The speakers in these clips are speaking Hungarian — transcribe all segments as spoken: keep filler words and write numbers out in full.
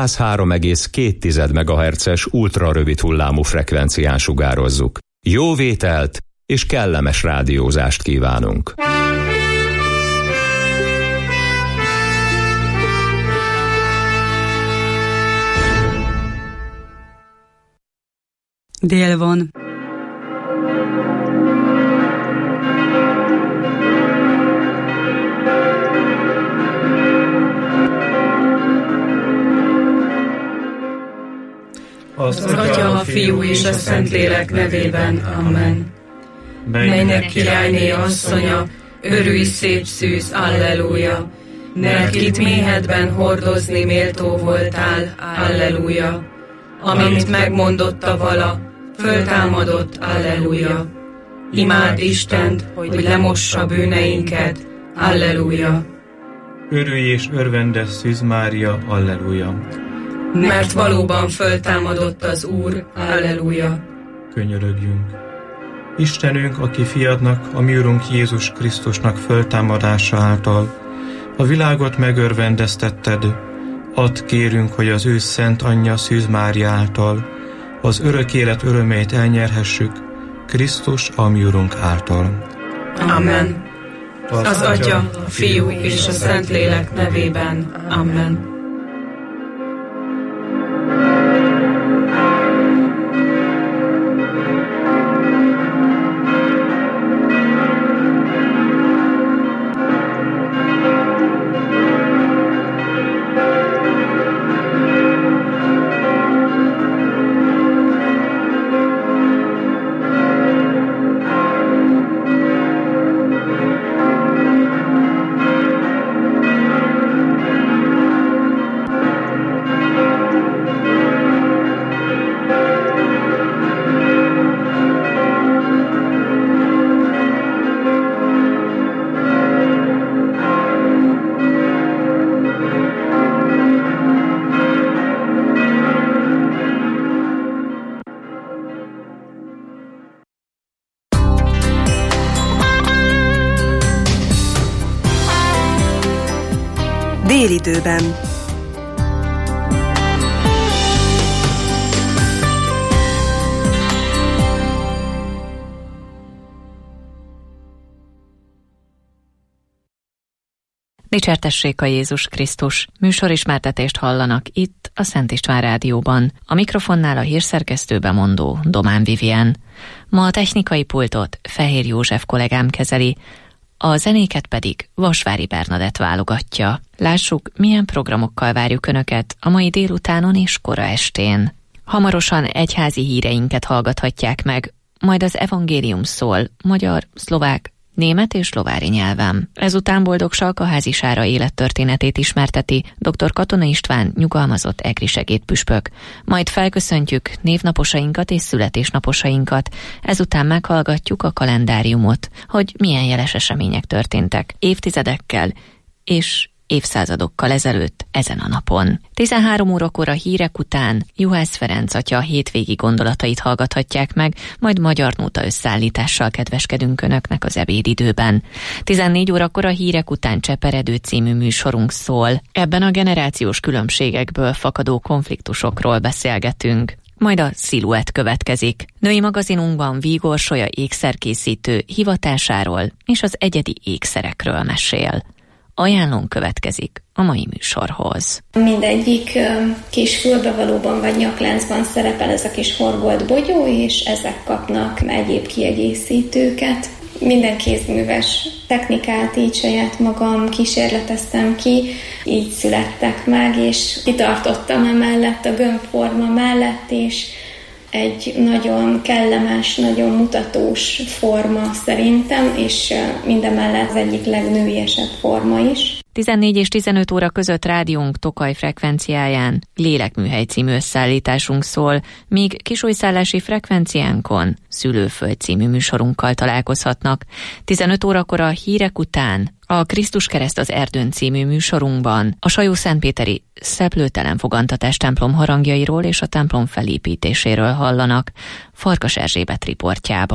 száz három egész két megahertzes ultrarövid hullámú frekvencián sugározzuk. Jó vételt és kellemes rádiózást kívánunk! Dél van. Az Atya, a Fiú és a Szentlélek nevében. Amen. Mennynek királyné asszonya, örülj szép szűz, alleluja! Mert kit méhedben hordozni méltó voltál, alleluja! Amint megmondotta vala, föltámadott, alleluja! Imád Istent, hogy lemossa bűneinket, alleluja! Örülj és örvendes Szűz Mária, alleluja! Mert valóban föltámadott az Úr, alleluja! Könyörögjünk! Istenünk, aki fiadnak, a mi Urunk Jézus Krisztusnak föltámadása által a világot megörvendeztetted, add kérünk, hogy az ő szent anyja Szűz Mária által az örök élet örömeit elnyerhessük, Krisztus a mi Urunk által. Amen. Az, az Atya, a Fiú és a Szentlélek nevében. Amen. Délidőben. Dicsértessék a Jézus Krisztus! Műsorismertetést hallanak itt a Szent István Rádióban. A mikrofonnál a hírszerkesztő bemondó Domán Vivien. Ma a technikai pultot Fehér József kollégám kezeli, a zenéket pedig Vasvári Bernadett válogatja. Lássuk, milyen programokkal várjuk Önöket a mai délutánon és kora estén. Hamarosan egyházi híreinket hallgathatják meg, majd az evangélium szól magyar, szlovák, német és lovári nyelven. Ezután Boldog Salkaházi Sára élettörténetét ismerteti dr. Katona István nyugalmazott egri segédpüspök. Majd felköszöntjük névnaposainkat és születésnaposainkat. Ezután meghallgatjuk a kalendáriumot, hogy milyen jeles események történtek évtizedekkel és évszázadokkal ezelőtt ezen a napon. tizenhárom órakor a hírek után Juhász Ferenc atya hétvégi gondolatait hallgathatják meg, majd Magyar Nóta összeállítással kedveskedünk Önöknek az ebédidőben. tizennégy órakor a hírek után Cseperedő című műsorunk szól. Ebben a generációs különbségekből fakadó konfliktusokról beszélgetünk. Majd a Sziluett következik. Női magazinunkban Vígor Solya ékszerkészítő hivatásáról és az egyedi ékszerekről mesél. Ajánlón következik a mai műsorhoz. Mindegyik kis fülbevalóban vagy nyakláncban szerepel ez a kis horgolt bogyó, és ezek kapnak egyéb kiegészítőket. Minden kézműves technikát így saját magam kísérleteztem ki, így születtek meg, és kitartottam emellett a gömbforma mellett, és egy nagyon kellemes, nagyon mutatós forma szerintem, és mindemellett az egyik legnőiesebb forma is. tizennégy és tizenöt óra között rádiónk Tokaj frekvenciáján Lélekműhely című összeállításunk szól, míg kisújszállási frekvenciánkon Szülőföld című műsorunkkal találkozhatnak. tizenöt órakor a hírek után a Krisztus kereszt az erdőn című műsorunkban a Sajó-Szentpéteri Szeplőtelen Fogantatás templom harangjairól és a templom felépítéséről hallanak Farkas Erzsébet riportjában.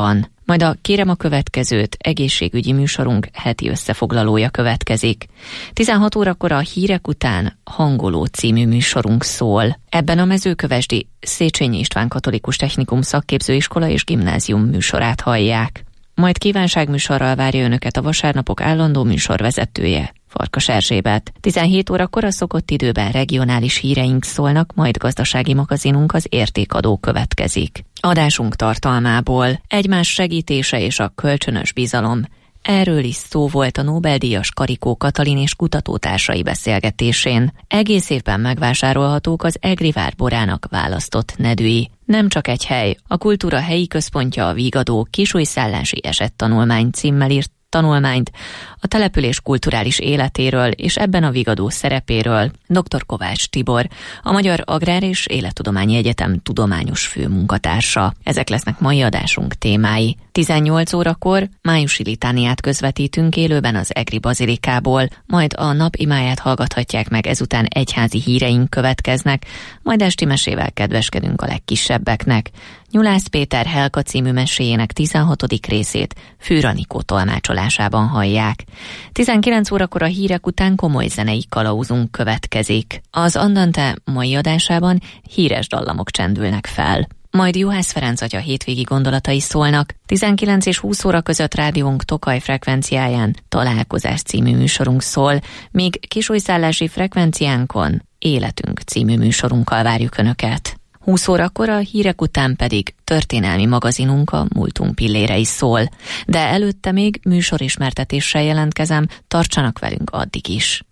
Majd a Kérem a következőt egészségügyi műsorunk heti összefoglalója következik. tizenhat órakor a hírek után Hangoló című műsorunk szól. Ebben a Mezőkövesdi Széchenyi István Katolikus Technikum Szakképzőiskola és Gimnázium műsorát hallják. Majd kívánságműsorral várja önöket a vasárnapok állandó műsorvezetője, Farkas Erzsébet. tizenhét órakor a szokott időben regionális híreink szólnak, majd gazdasági magazinunk az Értékadó következik. Adásunk tartalmából egymás segítése és a kölcsönös bizalom. Erről is szó volt a Nobel-díjas Karikó Katalin és kutatótársai beszélgetésén. Egész évben megvásárolhatók az Egrivár borának választott nedűi. Nem csak egy hely, a kultúra helyi központja a Vigadó kisújszállási esettanulmány címmel írt tanulmányt a település kulturális életéről és ebben a Vigadó szerepéről dr. Kovács Tibor, a Magyar Agrár és Élettudományi Egyetem tudományos főmunkatársa. Ezek lesznek mai adásunk témái. tizennyolc órakor májusi litániát közvetítünk élőben az Egri bazilikából, majd a nap imáját hallgathatják meg, ezután egyházi híreink következnek, majd esti mesével kedveskedünk a legkisebbeknek. Nyulász Péter Helka című meséjének tizenhatodik részét Fűr Anikó tolmácsolásában hallják. tizenkilenc órakor a hírek után komoly zenei kalauzunk következik. Az Andante mai adásában híres dallamok csendülnek fel. Majd Juhász Ferenc atya hétvégi gondolatai szólnak. tizenkilenc és húsz óra között rádiónk Tokaj frekvenciáján Találkozás című műsorunk szól, míg kisújszállási frekvenciánkon Életünk című műsorunkkal várjuk Önöket. húsz órakor a hírek után pedig történelmi magazinunk a múltunk pillérei szól. De előtte még műsorismertetéssel jelentkezem, tartsanak velünk addig is.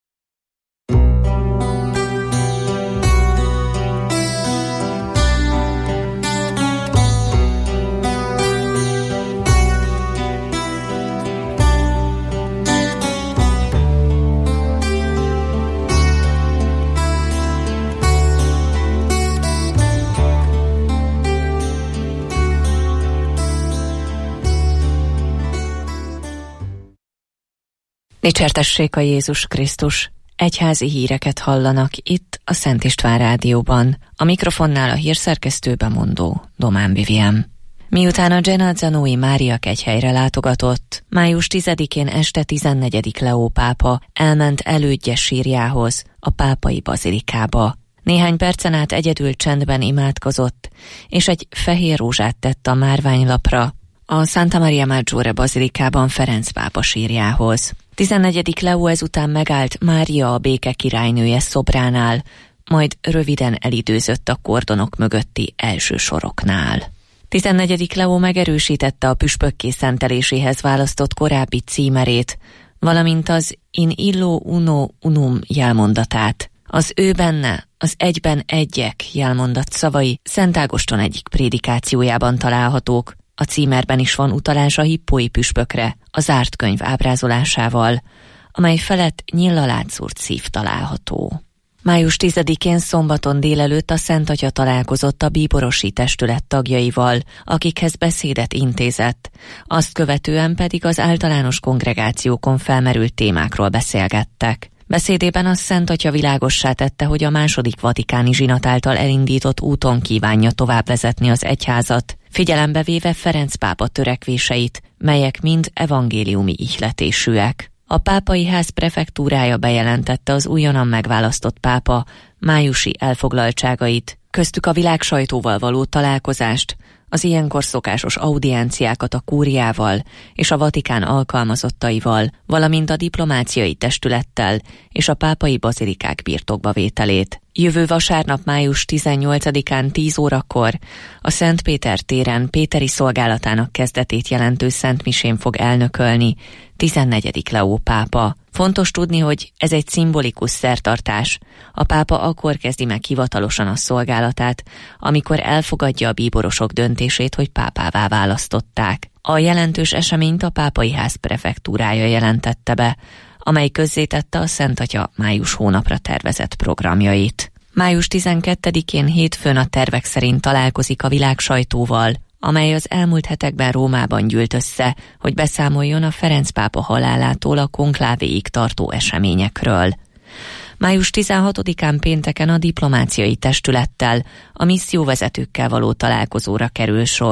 Dicsértessék a Jézus Krisztus! Egyházi híreket hallanak itt a Szent István Rádióban. A mikrofonnál a hírszerkesztő bemondó Domán Vivien. Miután a Genazzanói Mária kegyhelyre látogatott, május tizedikén este tizennegyedik Leó pápa elment elődje sírjához, a pápai bazilikába. Néhány percen át egyedül csendben imádkozott, és egy fehér rózsát tett a márványlapra, a Santa Maria Maggiore bazilikában Ferenc pápa sírjához. tizennegyedik Leó ezután megállt Mária a béke királynője szobránál, majd röviden elidőzött a kordonok mögötti első soroknál. tizennegyedik Leó megerősítette a püspökké szenteléséhez választott korábbi címerét, valamint az in illo uno unum jelmondatát. Az ő benne, az egyben egyek jelmondat szavai Szent Ágoston egyik prédikációjában találhatók. A címerben is van utalás a hippói püspökre, a zárt könyv ábrázolásával, amely felett nyilla látszúrt szív található. május tizedikén szombaton délelőtt a Szent Atya találkozott a bíborosi testület tagjaival, akikhez beszédet intézett, azt követően pedig az általános kongregációkon felmerült témákról beszélgettek. Beszédében a Szent Atya világossá tette, hogy a második vatikáni zsinat által elindított úton kívánja tovább vezetni az egyházat, figyelembe véve Ferenc pápa törekvéseit, melyek mind evangéliumi ihletésűek. A pápai ház prefektúrája bejelentette az újonnan megválasztott pápa májusi elfoglaltságait, köztük a világsajtóval való találkozást, az ilyenkor szokásos audienciákat a kúriával és a Vatikán alkalmazottaival, valamint a diplomáciai testülettel és a pápai bazilikák birtokba vételét. Jövő vasárnap május tizennyolcadikán tíz órakor a Szent Péter téren Péteri szolgálatának kezdetét jelentő szentmisén fog elnökölni tizennegyedik Leó pápa. Fontos tudni, hogy ez egy szimbolikus szertartás. A pápa akkor kezdi meg hivatalosan a szolgálatát, amikor elfogadja a bíborosok döntését, hogy pápává választották. A jelentős eseményt a pápai ház prefektúrája jelentette be, amely közzétette a Szent Atya május hónapra tervezett programjait. május tizenkettedikén hétfőn a tervek szerint találkozik a világsajtóval, amely az elmúlt hetekben Rómában gyűlt össze, hogy beszámoljon a Ferenc pápa halálától a konklávéig tartó eseményekről. május tizenhatodikán pénteken a diplomáciai testülettel, a misszióvezetőkkel való találkozóra kerül sor.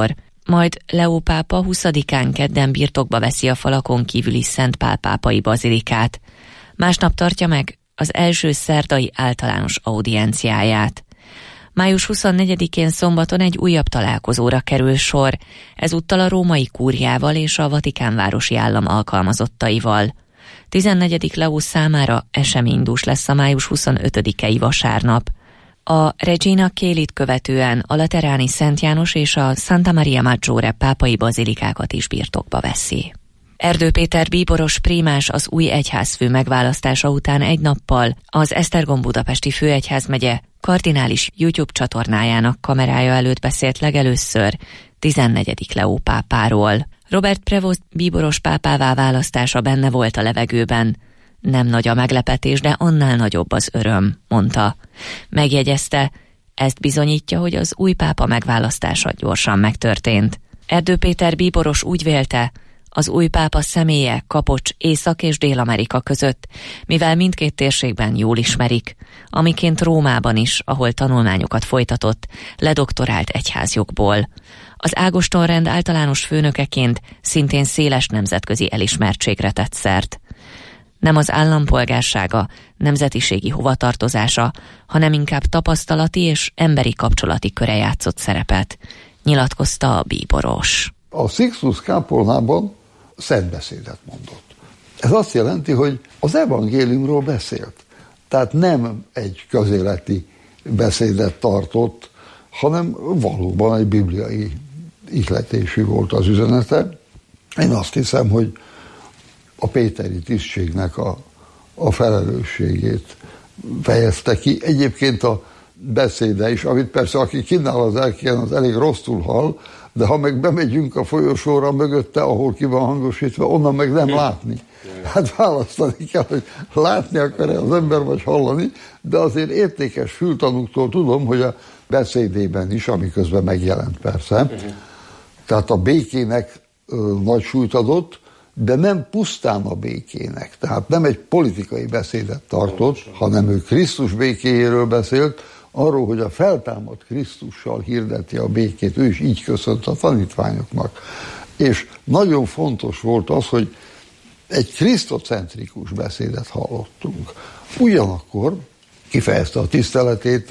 majd Leó pápa huszadikán kedden birtokba veszi a falakon kívüli Szent Pál pápai bazilikát. Másnap tartja meg az első szerdai általános audienciáját. május huszonnegyedikén szombaton egy újabb találkozóra kerül sor, ezúttal a római kúriával és a Vatikánvárosi állam alkalmazottaival. tizennegyedik Leó számára eseménydús lesz a május huszonötödikei vasárnap. A Regina Caelit követően a Lateráni Szent János és a Santa Maria Maggiore pápai bazilikákat is birtokba veszi. Erdő Péter bíboros prímás az új egyházfő megválasztása után egy nappal az Esztergom budapesti főegyházmegye kardinális YouTube csatornájának kamerája előtt beszélt legelőször tizennegyedik Leó pápáról. Robert Prevost bíboros pápává választása benne volt a levegőben. Nem nagy a meglepetés, de annál nagyobb az öröm, mondta. Megjegyezte, ezt bizonyítja, hogy az új pápa megválasztása gyorsan megtörtént. Erdő Péter bíboros úgy vélte, az új pápa személye Kapocs Észak- és Dél-Amerika között, mivel mindkét térségben jól ismerik, amiként Rómában is, ahol tanulmányokat folytatott, ledoktorált egyházjogból. Az Ágoston-rend általános főnökeként szintén széles nemzetközi elismertségre tett szert. Nem az állampolgársága, nemzetiségi hovatartozása, hanem inkább tapasztalati és emberi kapcsolati köre játszott szerepet, nyilatkozta a bíboros. A Sixtus Kápolnában szentbeszédet mondott. Ez azt jelenti, hogy az evangéliumról beszélt. Tehát nem egy közéleti beszédet tartott, hanem valóban egy bibliai ihletésű volt az üzenete. Én azt hiszem, hogy a péteri tisztségnek a, a felelősségét fejezte ki. Egyébként a beszéde is, amit persze aki kínál az erkélyen, az elég rosszul hall, de ha meg bemegyünk a folyosóra mögötte, ahol ki van hangosítva, onnan meg nem látni. Hát választani kell, hogy látni akar-e az ember, vagy hallani, de azért értékes fültanúktól tudom, hogy a beszédében is, amiközben megjelent persze, tehát a békének ö, nagy súlyt adott, de nem pusztán a békének. Tehát nem egy politikai beszédet tartott, hanem ő Krisztus békéjéről beszélt, arról, hogy a feltámadt Krisztussal hirdeti a békét. Ő is így köszönt a tanítványoknak. És nagyon fontos volt az, hogy egy krisztocentrikus beszédet hallottunk. Ugyanakkor kifejezte a tiszteletét,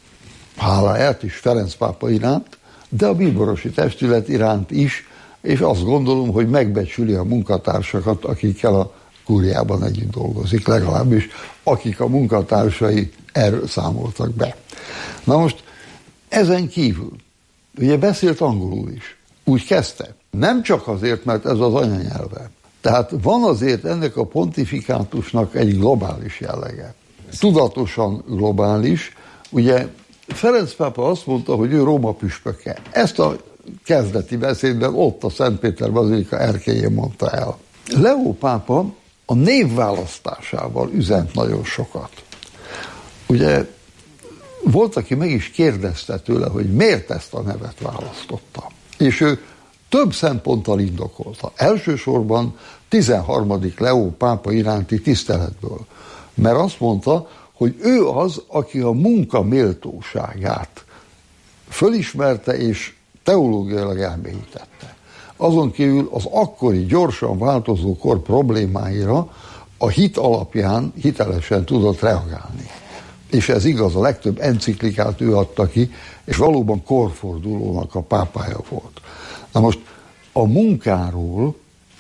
háláját is Ferenc pápa iránt, de a bíborosi testület iránt is, és azt gondolom, hogy megbecsüli a munkatársakat, akikkel a kúriában együtt dolgozik, legalábbis akik a munkatársai erről számoltak be. Na most ezen kívül, ugye beszélt angolul is, úgy kezdte. Nem csak azért, mert ez az anyanyelve. Tehát van azért ennek a pontifikátusnak egy globális jellege. Tudatosan globális. Ugye Ferenc pápa azt mondta, hogy ő Róma püspöke. Ezt a kezdeti beszédben ott a Szent Péter bazilika erkélyén mondta el. Leó pápa a név választásával üzent nagyon sokat. Ugye volt, aki meg is kérdezte tőle, hogy miért ezt a nevet választotta. És ő több szemponttal indokolta. Elsősorban tizenharmadik Leó pápa iránti tiszteletből. Mert azt mondta, hogy ő az, aki a munka méltóságát fölismerte és teológiailag elmélyítette. Azon kívül az akkori gyorsan változó kor problémáira a hit alapján hitelesen tudott reagálni. És ez igaz, a legtöbb enciklikát ő adta ki, és valóban korfordulónak a pápája volt. Na most a munkáról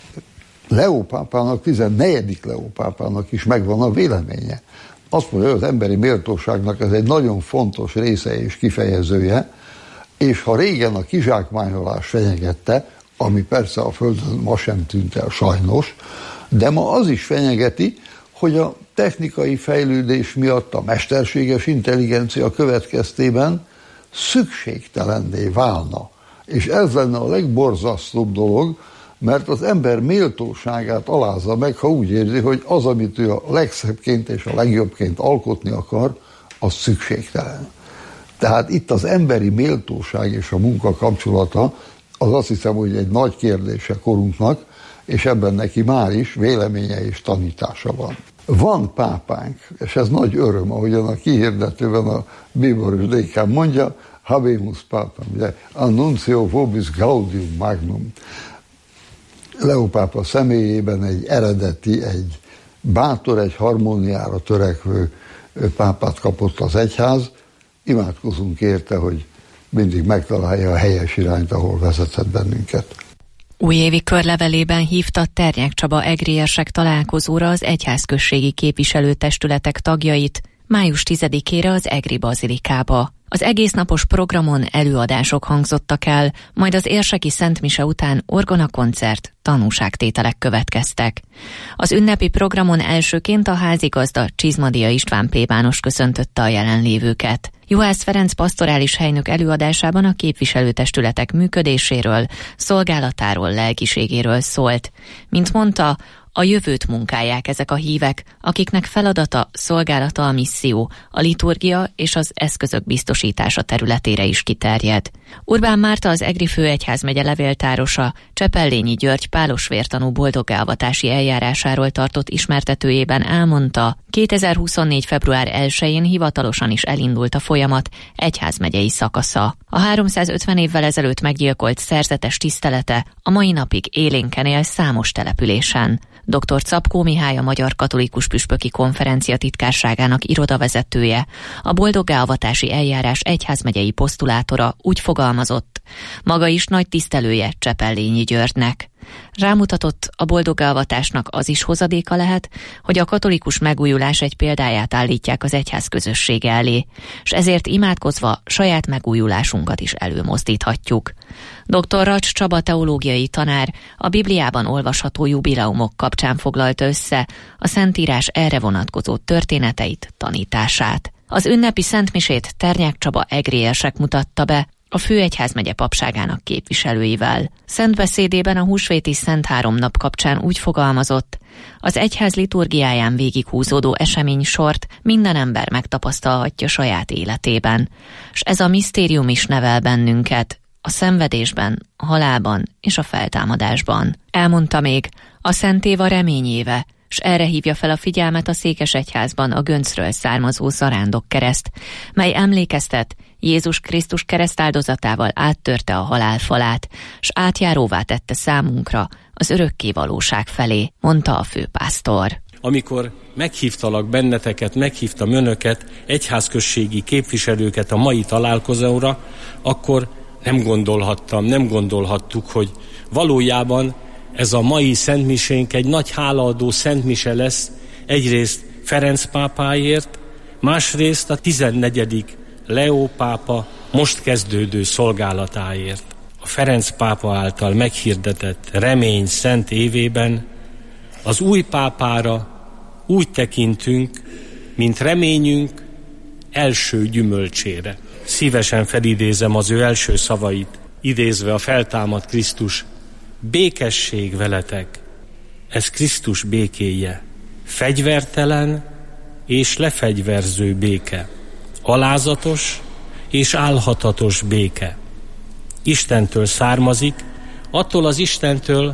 Leó pápának, tizennegyedik Leó pápának is megvan a véleménye. Azt mondja, hogy az emberi méltóságnak ez egy nagyon fontos része és kifejezője, és ha régen a kizsákmányolás fenyegette, ami persze a Földön ma sem tűnt el sajnos, de ma az is fenyegeti, hogy a technikai fejlődés miatt a mesterséges intelligencia következtében szükségtelenné válna. És ez lenne a legborzasztóbb dolog, mert az ember méltóságát alázza meg, ha úgy érzi, hogy az, amit ő a legszebbként és a legjobbként alkotni akar, az szükségtelen. Tehát itt az emberi méltóság és a munka kapcsolata, az azt hiszem, hogy egy nagy kérdése korunknak, és ebben neki már is véleménye és tanítása van. Van pápánk, és ez nagy öröm, ahogyan a kihirdetőben a bíboros dékán mondja, Habemus Papam, ugye, Annuncio vobis gaudium magnum. Leó pápa személyében egy eredeti, egy bátor, egy harmóniára törekvő pápát kapott az egyház. Imádkozunk érte, hogy mindig megtalálja a helyes irányt, ahol vezethet bennünket. Újévi körlevelében hívta Ternyák Csaba egriérsek találkozóra az egyházközségi képviselőtestületek tagjait május tizedikére az Egri bazilikába. Az egésznapos programon előadások hangzottak el, majd az érseki szentmise után orgonakoncert, tanúságtételek következtek. Az ünnepi programon elsőként a házigazda Csizmadia István plébános köszöntötte a jelenlévőket. Juhász Ferenc pastorális helynök előadásában a képviselőtestületek működéséről, szolgálatáról, lelkiségéről szólt. Mint mondta, a jövőt munkálják ezek a hívek, akiknek feladata, szolgálata a misszió, a liturgia és az eszközök biztosítása területére is kiterjed. Urbán Márta, az Egri főegyházmegye levéltárosa, Csepellényi György pálosvértanú boldoggálvatási eljárásáról tartott ismertetőjében elmondta, kétezer-huszonnégy. február elsején hivatalosan is elindult a folyamat egyházmegyei szakasza. A háromszázötven évvel ezelőtt meggyilkolt szerzetes tisztelete a mai napig élénken él számos településen. dr. Czapkó Mihály, a Magyar Katolikus Püspöki Konferencia titkárságának irodavezetője, a boldoggálvatási eljárás egyházmegyei posztulátora úgy fogalmazott, maga is nagy tisztelője Csepellényi Györgynek. Rámutatott, a boldoggálvatásnak az is hozadéka lehet, hogy a katolikus megújulás egy példáját állítják az egyház közössége elé, és ezért imádkozva saját megújulásunkat is előmozdíthatjuk. doktor Racs Csaba teológiai tanár a Bibliában olvasható jubileumok kapcsán foglalta össze a Szentírás erre vonatkozó történeteit, tanítását. Az ünnepi szentmisét Ternyák Csaba egriérsek mutatta be, a főegyházmegye papságának képviselőivel. Szent beszédében a húsvéti Szent Háromnap kapcsán úgy fogalmazott, az egyház liturgiáján végighúzódó esemény sort minden ember megtapasztalhatja saját életében, és ez a misztérium is nevel bennünket, a szenvedésben, a halálban és a feltámadásban. Elmondta még, a Szent Év a reményéve, s erre hívja fel a figyelmet a Székesegyházban a göncről származó zarándokkereszt, mely emlékeztet, Jézus Krisztus keresztáldozatával áttörte a halál falát, s átjáróvá tette számunkra az örökké valóság felé, mondta a főpásztor. Amikor meghívtalak benneteket, meghívtam önöket, egyházközségi képviselőket a mai találkozóra, akkor nem gondolhattam, nem gondolhattuk, hogy valójában ez a mai szentmisénk egy nagy hálaadó szentmise lesz, egyrészt Ferenc pápáért, másrészt a tizennegyedik Leó pápa most kezdődő szolgálatáért. A Ferenc pápa által meghirdetett remény szent évében az új pápára úgy tekintünk, mint reményünk első gyümölcsére. Szívesen felidézem az ő első szavait, idézve a feltámadt Krisztus: békesség veletek, ez Krisztus békéje, fegyvertelen és lefegyverző béke, alázatos és álhatatos béke. Istentől származik, attól az Istentől,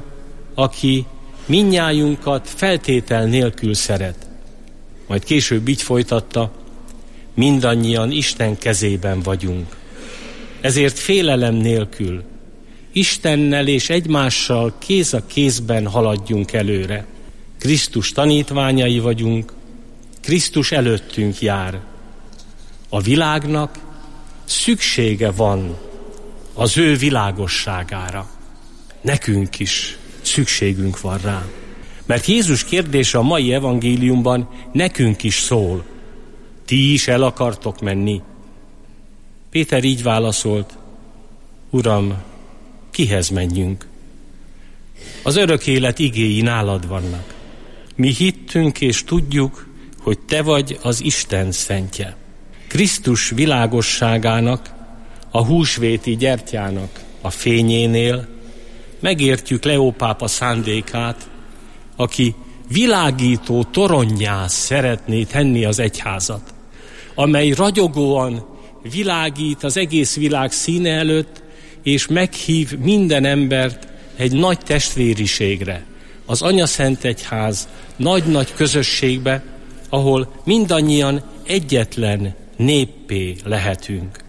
aki mindnyájunkat feltétel nélkül szeret. Majd később így folytatta, mindannyian Isten kezében vagyunk. Ezért félelem nélkül Istennel és egymással kéz a kézben haladjunk előre. Krisztus tanítványai vagyunk, Krisztus előttünk jár. A világnak szüksége van az ő világosságára. Nekünk is szükségünk van rá. Mert Jézus kérdése a mai evangéliumban nekünk is szól. Ti is el akartok menni? Péter így válaszolt: Uram, kihez menjünk? Az örök élet igéi nálad vannak. Mi hittünk és tudjuk, hogy te vagy az Isten szentje. Krisztus világosságának, a húsvéti gyertyának a fényénél megértjük Leó pápa szándékát, aki világító toronnyá szeretné tenni az egyházat, amely ragyogóan világít az egész világ színe előtt, és meghív minden embert egy nagy testvériségre, az Anyaszentegyház nagy-nagy közösségbe, ahol mindannyian egyetlen néppé lehetünk.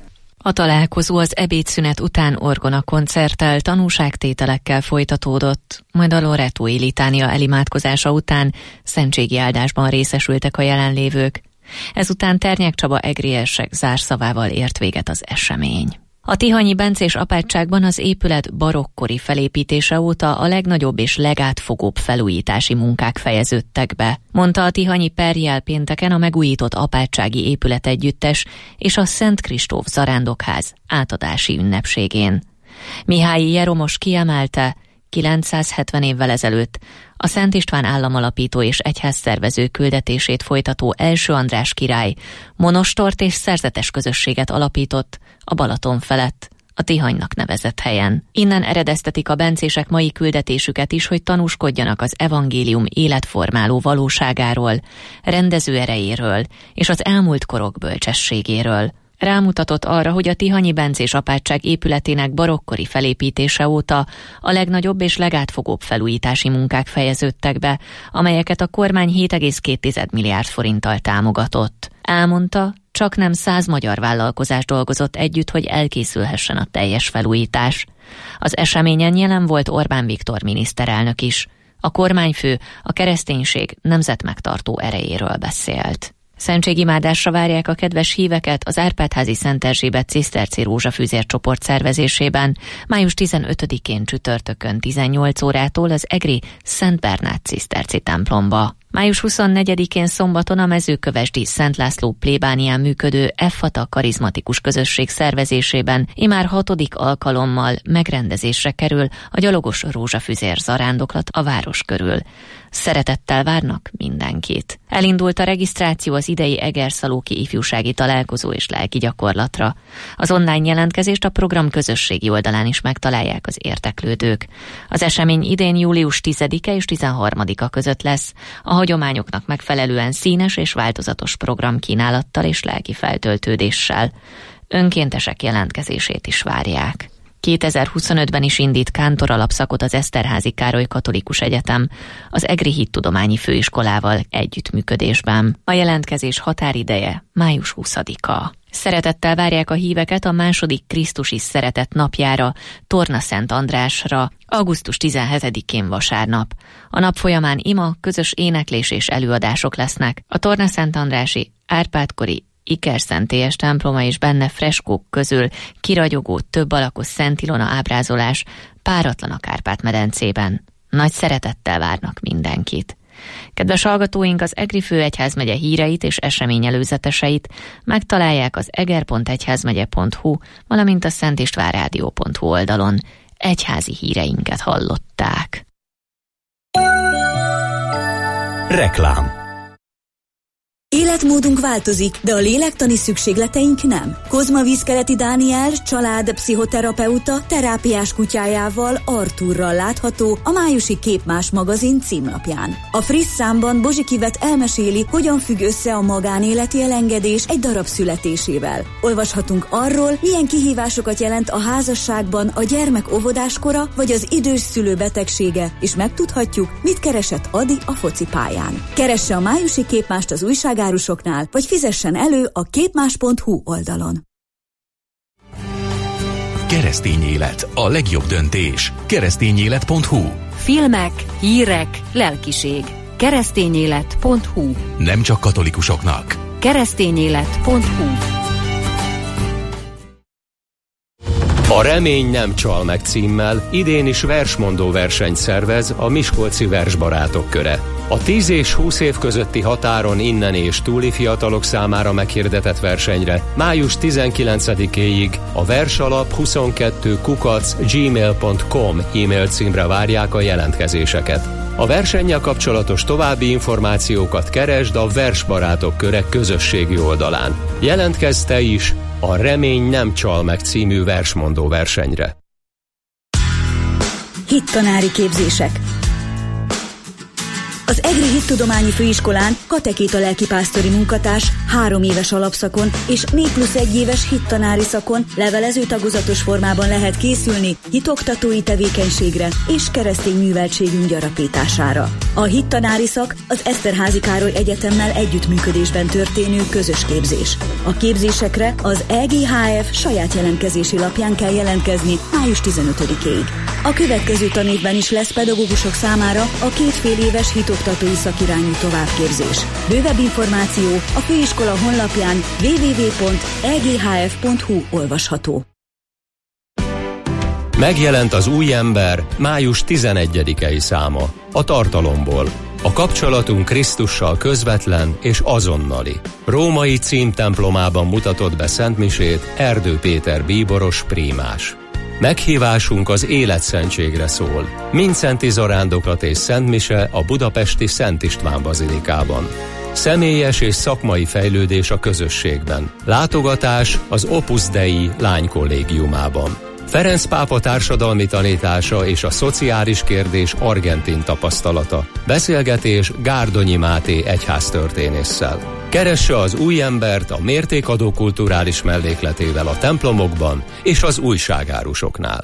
A találkozó az ebédszünet után orgona koncerttel, tanúságtételekkel folytatódott, majd a loretói litánia elimádkozása után szentségi áldásban részesültek a jelenlévők. Ezután Ternyek Csaba egriessek zárszavával ért véget az esemény. A tihanyi bencés apátságban az épület barokkori felépítése óta a legnagyobb és legátfogóbb felújítási munkák fejeződtek be, mondta a tihanyi Perjel pénteken a megújított apátsági épületegyüttes és a Szent Kristóf zarándokház átadási ünnepségén. Mihályi Jeromos kiemelte, kilencszázhetven évvel ezelőtt a Szent István államalapító és egyházszervező küldetését folytató első András király monostort és szerzetes közösséget alapított a Balaton felett, a Tihanynak nevezett helyen. Innen eredeztetik a bencések mai küldetésüket is, hogy tanúskodjanak az evangélium életformáló valóságáról, rendező erejéről és az elmúlt korok bölcsességéről. Rámutatott arra, hogy a tihanyi bencés apátság épületének barokkori felépítése óta a legnagyobb és legátfogóbb felújítási munkák fejeződtek be, amelyeket a kormány hét egész két milliárd forinttal támogatott. Elmondta, csak nem száz magyar vállalkozás dolgozott együtt, hogy elkészülhessen a teljes felújítás. Az eseményen jelen volt Orbán Viktor miniszterelnök is. A kormányfő a kereszténység nemzetmegtartó erejéről beszélt. Szentségimádásra várják a kedves híveket az Árpád-házi Szent Erzsébet ciszterci rózsafűzér csoport szervezésében május tizenötödikén csütörtökön tizennyolc órától az egri Szent Bernát ciszterci templomba. május huszonnegyedikén szombaton a Mezőkövesdi Szent László plébánián működő Effata karizmatikus közösség szervezésében immár hatodik alkalommal megrendezésre kerül a gyalogos rózsafűzér zarándoklat a város körül. Szeretettel várnak mindenkit. Elindult a regisztráció az idei Egerszalóki ifjúsági találkozó és lelki gyakorlatra. Az online jelentkezést a program közösségi oldalán is megtalálják az érdeklődők. Az esemény idén július tizedike és tizenharmadika között lesz, a hagyományoknak megfelelően színes és változatos programkínálattal és lelki feltöltődéssel. Önkéntesek jelentkezését is várják. kétezer-huszonötben is indít kántor alapszakot az Eszterházy Károly Katolikus Egyetem az Egri Hittudományi Főiskolával együttműködésben. A jelentkezés határideje május huszadika. Szeretettel várják a híveket a második Krisztusi Szeretet napjára, Torna Szent Andrásra, augusztus tizenhetedikén vasárnap. A nap folyamán ima, közös éneklés és előadások lesznek. A Torna Szent Andrási Árpád-kori ikerszentélyes temploma és benne freskók közül kiragyogó több alakos Szent Ilona ábrázolás páratlan a Kárpát-medencében. Nagy szeretettel várnak mindenkit. Kedves hallgatóink, az Egri főegyházmegye híreit és eseményelőzeteseit megtalálják az eger pont egyházmegye pont hu, valamint a szentistvánrádió pont hu oldalon. Egyházi híreinket hallották. Reklám. Életmódunk változik, de a lélektani szükségleteink nem. Kozma Vízkeleti Dániel család pszichoterapeuta terápiás kutyájával, Arturral látható a májusi Képmás magazin címlapján. A friss számban Bozsikivet elmeséli, hogyan függ össze a magánéleti elengedés egy darab születésével. Olvashatunk arról, milyen kihívásokat jelent a házasságban a gyermek óvodáskora vagy az idős szülő betegsége, és megtudhatjuk, mit keresett Adi a focipályán. Keresse a májusi Képmást az újság árusoknál, vagy fizessen elő a képmás pont hu oldalon. Keresztény élet, a legjobb döntés. keresztényélet pont hu. Filmek, hírek, lelkiség. keresztényélet pont hu. Nem csak katolikusoknak. keresztényélet pont hu. A Remény nem csal meg címmel idén is versmondó versenyt szervez a Miskolci Versbarátok Köre. A tíz és húsz év közötti határon innen és túli fiatalok számára meghirdetett versenyre május tizenkilencedikéig a versalap huszonkettő kukac gmail pont com e-mail címre várják a jelentkezéseket. A versennyel kapcsolatos további információkat keresd a Versbarátok Köre közösségi oldalán. Jelentkezz te is a Remény nem csal meg című versmondó versenyre. Hittanári képzések. Az Egri Hittudományi Főiskolán katekéta lelkipásztori munkatárs három éves alapszakon és négy plusz egy éves hittanári szakon levelező tagozatos formában lehet készülni hitoktatói tevékenységre és keresztény műveltségünk gyarapítására. A hittanári szak az Eszterházy Károly Egyetemmel együttműködésben történő közös képzés. A képzésekre az E G H F saját jelentkezési lapján kell jelentkezni május tizenötödikéig. A következő tanévben is lesz pedagógusok számára a két fél éves hitoktatói szakirányú továbbképzés. Bővebb információ a főiskola honlapján double-u double-u double-u pont e g h f pont h u olvasható. Megjelent az új ember május tizenegyedikei száma, a tartalomból. A kapcsolatunk Krisztussal közvetlen és azonnali. Római címtemplomában mutatott be szentmisét Erdő Péter bíboros prímás. Meghívásunk az életszentségre szól. Mindszenti zarándoklat és szentmise a budapesti Szent István bazilikában. Személyes és szakmai fejlődés a közösségben. Látogatás az Opus Dei lánykollégiumában. Ferenc pápa társadalmi tanítása és a szociális kérdés argentin tapasztalata. Beszélgetés Gárdonyi Máté egyháztörténésszel. Keresse az új embert a mértékadó kulturális mellékletével a templomokban és az újságárusoknál.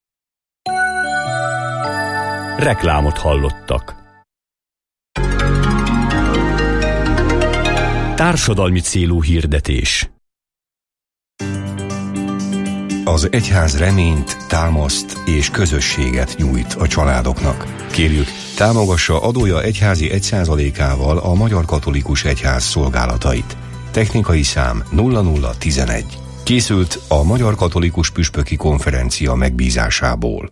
Reklámot hallottak. Társadalmi célú hirdetés. Az egyház reményt, támaszt és közösséget nyújt a családoknak. Kérjük, támogassa adója egyházi egy százalékával a Magyar Katolikus Egyház szolgálatait. Technikai szám nulla nulla tizenegy. Készült a Magyar Katolikus Püspöki Konferencia megbízásából.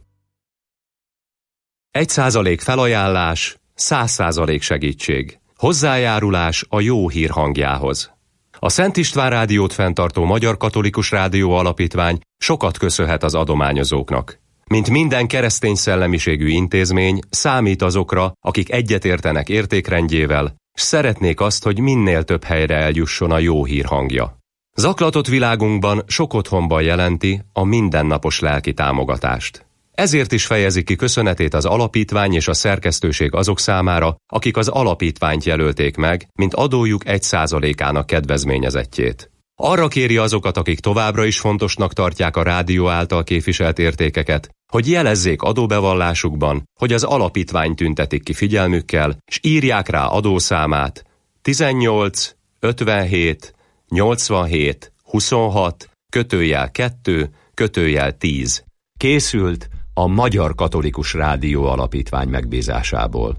Egy százalék felajánlás, száz százalék segítség. Hozzájárulás a jó hír hangjához. A Szent István Rádiót fenntartó Magyar Katolikus Rádió Alapítvány sokat köszönhet az adományozóknak. Mint minden keresztény szellemiségű intézmény, számít azokra, akik egyetértenek értékrendjével, s szeretnék azt, hogy minél több helyre eljusson a jó hír hangja. Zaklatott világunkban sok otthonban jelenti a mindennapos lelki támogatást. Ezért is fejezi ki köszönetét az alapítvány és a szerkesztőség azok számára, akik az alapítványt jelölték meg, mint adójuk egy százalékának kedvezményezettjét. Arra kéri azokat, akik továbbra is fontosnak tartják a rádió által képviselt értékeket, hogy jelezzék adóbevallásukban, hogy az alapítvány tüntetik ki figyelmükkel, s írják rá adószámát tizennyolc ötvenhét nyolcvanhét huszonhat kötőjel kettő kötőjel tíz. Készült a Magyar Katolikus Rádió Alapítvány megbízásából.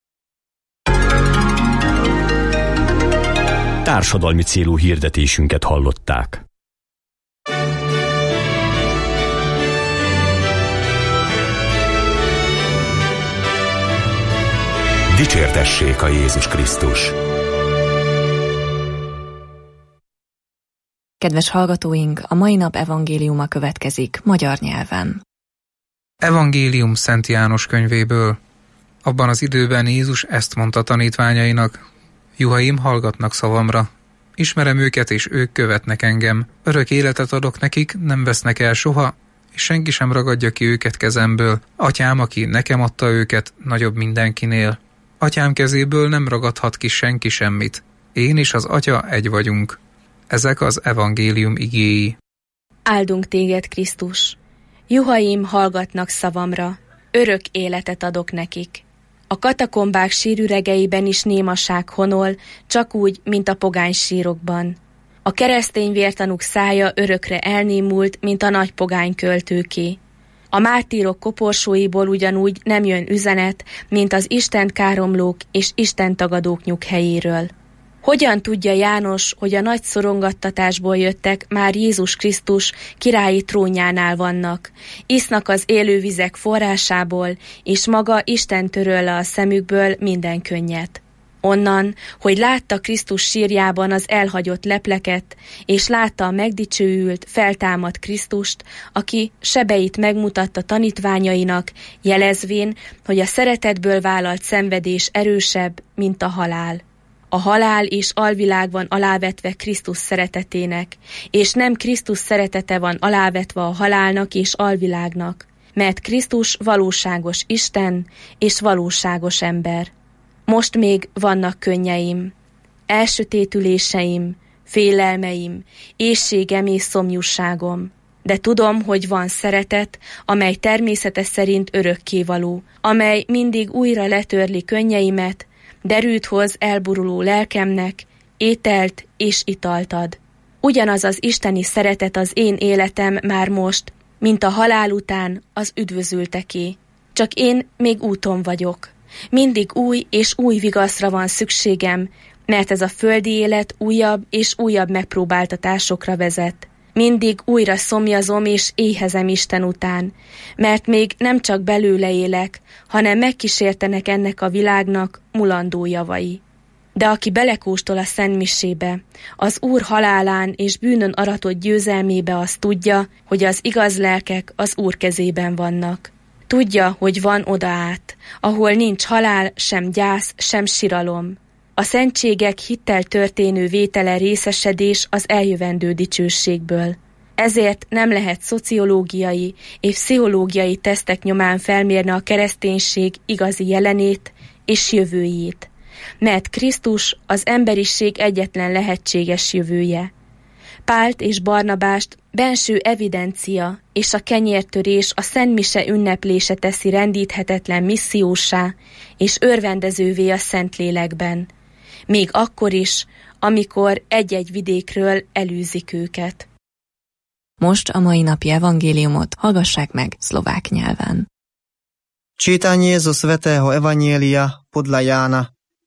Társadalmi célú hirdetésünket hallották. Dicsértessék a Jézus Krisztus! Kedves hallgatóink, a mai nap evangéliuma következik magyar nyelven. Evangélium Szent János könyvéből. Abban az időben Jézus ezt mondta tanítványainak: Juhaim hallgatnak szavamra. Ismerem őket, és ők követnek engem. Örök életet adok nekik, nem vesznek el soha, és senki sem ragadja ki őket kezemből. Atyám, aki nekem adta őket, nagyobb mindenkinél. Atyám kezéből nem ragadhat ki senki semmit. Én és az Atya egy vagyunk. Ezek az evangélium igéi. Áldunk téged, Krisztus! Juhaim hallgatnak szavamra, örök életet adok nekik. A katakombák sírüregeiben is némaság honol, csak úgy, mint a pogány sírokban. A keresztény vértanúk szája örökre elnémult, mint a nagy pogány költőké. A mártírok koporsóiból ugyanúgy nem jön üzenet, mint az Istent káromlók és Isten tagadók nyughelyéről. Hogyan tudja János, hogy a nagy szorongattatásból jöttek, már Jézus Krisztus királyi trónjánál vannak, isznak az élő vizek forrásából, és maga Isten töröl le a szemükből minden könnyet. Onnan, hogy látta Krisztus sírjában az elhagyott lepleket, és látta a megdicsőült, feltámadt Krisztust, aki sebeit megmutatta tanítványainak, jelezvén, hogy a szeretetből vállalt szenvedés erősebb, mint a halál. A halál és alvilág van alávetve Krisztus szeretetének, és nem Krisztus szeretete van alávetve a halálnak és alvilágnak, mert Krisztus valóságos Isten és valóságos ember. Most még vannak könnyeim, elsötétüléseim, félelmeim, éhségem és szomjúságom, de tudom, hogy van szeretet, amely természete szerint örökkévaló, amely mindig újra letörli könnyeimet, derűt hoz elburuló lelkemnek, ételt és italt ad. Ugyanaz az isteni szeretet az én életem már most, mint a halál után az üdvözülteké. Csak én még úton vagyok. Mindig új és új vigaszra van szükségem, mert ez a földi élet újabb és újabb megpróbáltatásokra vezet. Mindig újra szomjazom és éhezem Isten után, mert még nem csak belőle élek, hanem megkísértenek ennek a világnak mulandó javai. De aki belekóstol a szentmisébe, az Úr halálán és bűnön aratott győzelmébe, az tudja, hogy az igaz lelkek az Úr kezében vannak. Tudja, hogy van oda át, ahol nincs halál, sem gyász, sem siralom. A szentségek hittel történő vétele részesedés az eljövendő dicsőségből. Ezért nem lehet szociológiai és pszichológiai tesztek nyomán felmérni a kereszténység igazi jelenét és jövőjét, mert Krisztus az emberiség egyetlen lehetséges jövője. Pált és Barnabást benső evidencia és a kenyértörés a szentmise ünneplése teszi rendíthetetlen misszióssá és örvendezővé a Szentlélekben, még akkor is, amikor egy-egy vidékről elűzik őket. Most a mai napi evangéliumot hallgassák meg szlovák nyelven. Čítanie zo svätého evanjelia podľa Jána.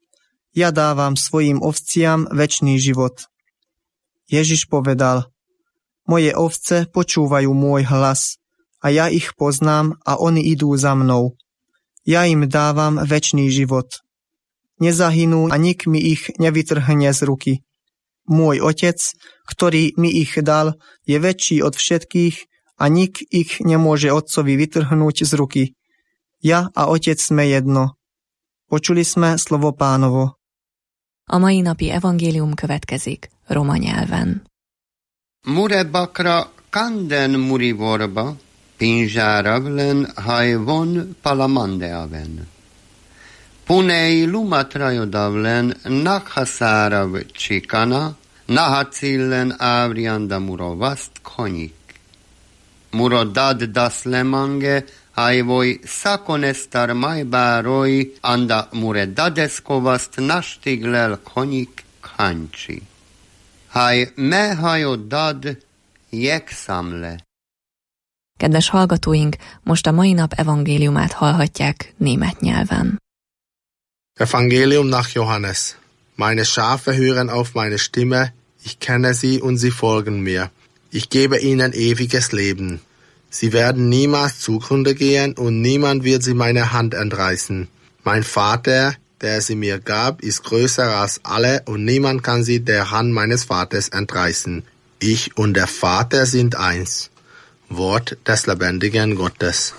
Ja dávam svojim ovciam večný život. Ježiš povedal: Moje ovce počúvajú môj hlas, a ja ich poznám a oni idú za mnou. Ja im dávam večný život. Nezahynú a nik mi ich nevytrhne z ruky. Môj otec, ktorý mi ich dal, je väčší od všetkých a nik ich nemôže otcovi vytrhnúť z ruky. Ja a otec sme jedno. Počuli sme slovo Pánovo. A mai napi evangélium következik roma nyelven. Murebakra kanden murivorba, pinzsáravlen hajvon palamandeaven. Punei lumatrajodavlen nakhaszárav csikana, nahacillen ávrianda murovast konyik. Murodad das lemange, hajvoj sakonestar majbároj, anda muredadeskovast nastiglel konyik kancsi. Haj mehajodad jeksamle. Kedves hallgatóink, most a mai nap evangéliumát hallhatják német nyelven. Evangelium nach Johannes. Meine Schafe hören auf meine Stimme, ich kenne sie und sie folgen mir. Ich gebe ihnen ewiges Leben. Sie werden niemals zugrunde gehen und niemand wird sie meiner Hand entreißen. Mein Vater, der sie mir gab, ist größer als alle und niemand kann sie der Hand meines Vaters entreißen. Ich und der Vater sind eins. Wort des lebendigen Gottes.